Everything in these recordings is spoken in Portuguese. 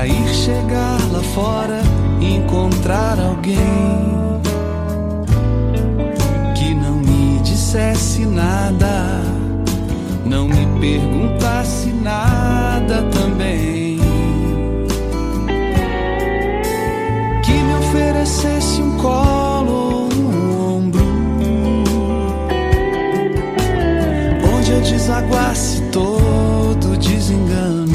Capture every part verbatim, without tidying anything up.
Sair, chegar lá fora, encontrar alguém que não me dissesse nada, não me perguntasse nada também, que me oferecesse um colo, um ombro, onde eu desaguasse todo desengano.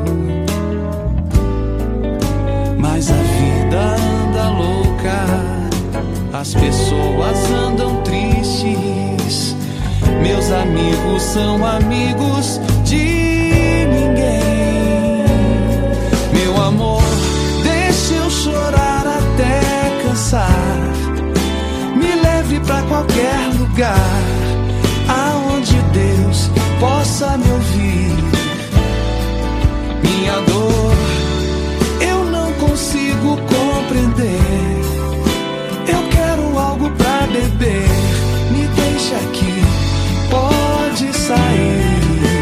Mas a vida anda louca, as pessoas andam tristes, meus amigos são amigos de ninguém. Meu amor, deixa eu chorar até cansar, me leve pra qualquer lugar aonde Deus possa me ouvir. Minha dor eu não consigo compreender, eu quero algo pra beber, me deixa aqui, pode sair.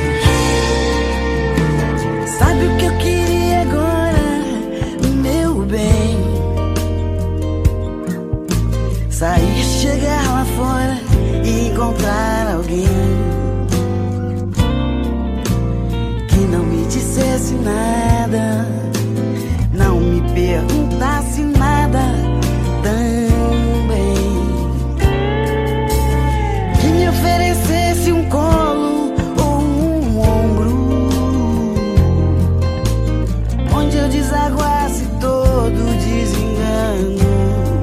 Sabe o que eu queria agora, meu bem? Sair, chegar lá fora e encontrar alguém que não me dissesse nada, não me perguntasse nada também, que me oferecesse um colo ou um ombro, onde eu desaguasse todo desengano.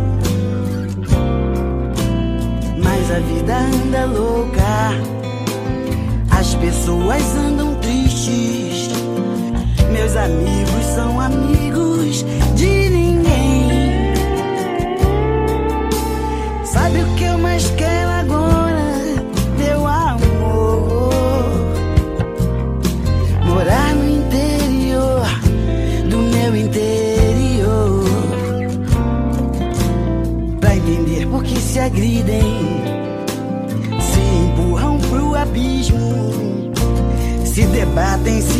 Mas a vida anda louca, as pessoas andam tristes, meus amigos são amigos de ninguém. Sabe o que eu mais quero agora, meu amor? Morar no interior do meu interior, pra entender por que se agridem, se empurram pro abismo, se debatem, se